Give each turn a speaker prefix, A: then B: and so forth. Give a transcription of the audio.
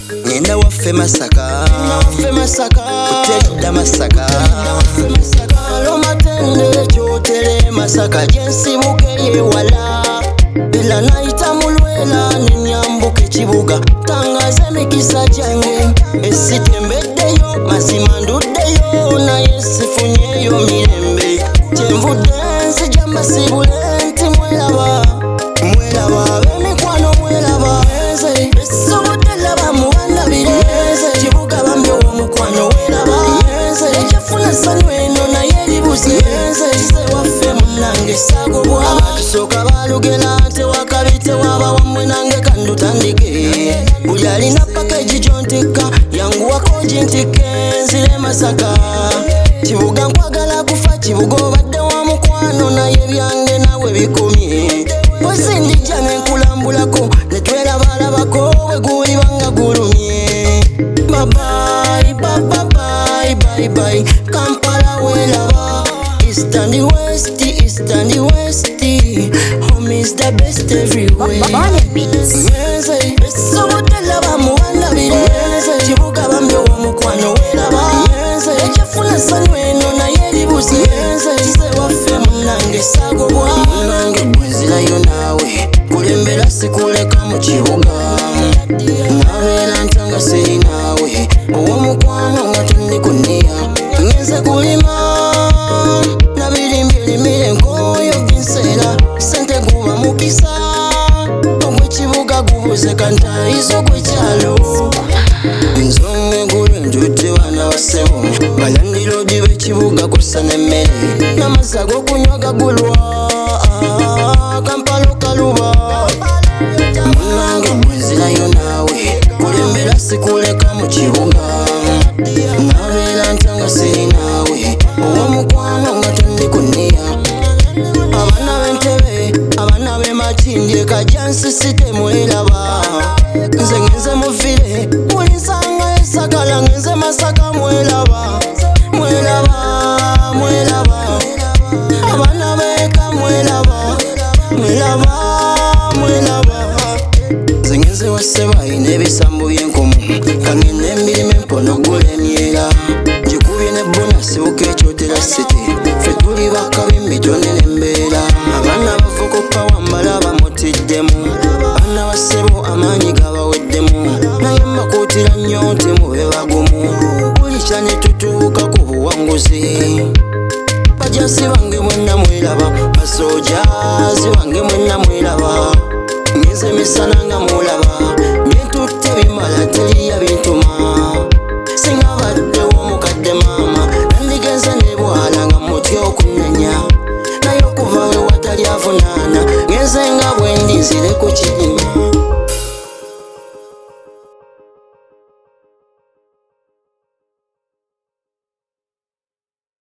A: Ngenda waffe Masaka Utedda Masaka Alo matende kyotere Masaka jensibuke yewala Bila naita mulwela nenyambuke kibuga Tangaze mikisa jange esitembeddeyo mazima nduddeyo naye sifunyeyo mirembe kyenvudde nzija masibule nti mwelaba b'emikwano mwelaba esobodde laba mubandabire kibuga bambye omukwano weeraba ekyafuna ssanyu eno naye libuze kize waffe munnange saagobwa abatusooka baalugera tewakabite waba wammwe nange kandutandike buli alina pakeji gyontikka yanguwako gintike nzire Masaka kibuga nkwagala kufa kibuga obadde wa mukwano naye byange nawe bikomye pozi ndijja nenkulambulako netwerabalabako bwe guulibanga gulumye babai Kampala welaba East and West home is the best everywhere esobodde laba mubandabire kibuga bambye omukwano weeraba ekyafuna ssanyu eno naye libuze kize waffe munnange saagobwa munnange gwezirayo naawe kulembera sikuleka mu kibuga nabeera ntanga siri naawe ow'omukwano nga tundikuniya ngenze kulima nabirimbye limire enkoyo binseera sente guba mukisa ogw'ekibuga gubuze kantaizo gw'ekyalo nzonge gule njudde baana bassebo balandiroodi b'ekibuga kussa n'emmere n'amazzi ag'okunywa gagulwa Kampala okaluba munnange gwezirayo naawe kulembera sikuleka mu kibuga nabeera ntanga siri naawe ow'omukwano nga tondikuniya abaana b'entebe abaana b'emakindye kajjansisi temweraba nze ngenze muvire buli nsanga esagala ngenze Masaka mwelaba abaana b'eka mwelaba nze ngenze wasseba ayina ebisambu by'enkomo kangenda emirimu empono gula emyera gikubye ne bonasi buka ekyotera site ffe tuli bakabi mitone n'embeera abaana bavukoka wambala bamutiddemu baana bassebo amaanyi gabaweddemu naye makuutira nnyo nti mube bagumu buli kyane tutuuka ku buwanguzi bajasi bange mwenna mwelaba basojaazi bange mwenna mwelaba ngenze misana nga mulaba byentutte bimala teriya bintuma singa baddewo omukadde maama nandigenze ne bwala nga mutya okunnenya naye okuva we watali avunaana ngenze nga bwendi nzire ku kiri